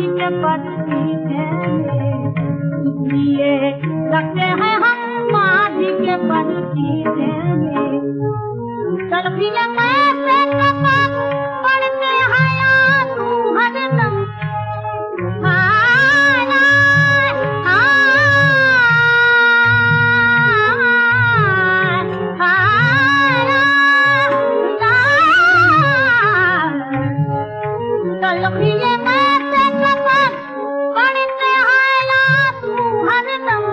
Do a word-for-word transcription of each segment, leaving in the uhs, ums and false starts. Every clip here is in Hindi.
माझी के पत्ती इसलिए रखते हैं हम माझी के पत्ती तलखिया कैसे कपन पड़ते हैं तू हरदम तलखिया कैसे कपन पड़ते हैं तू हरदम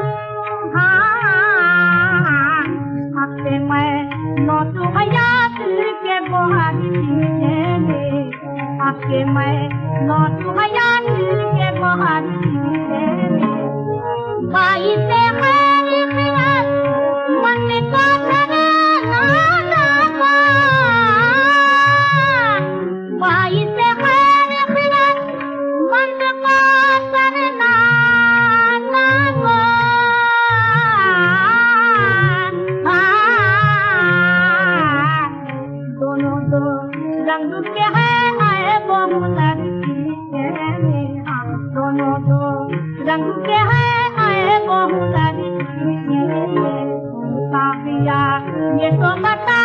हफ्ते में नोट भैया दिल के बोहारी आपके मैं नोट भैया दिल के बोहारी बाई से मन को बाई से मन को करना दोनों दो रंग के हैं आए बहुलर दोनों दो रंग के हैं आए बहुलर ये तो बता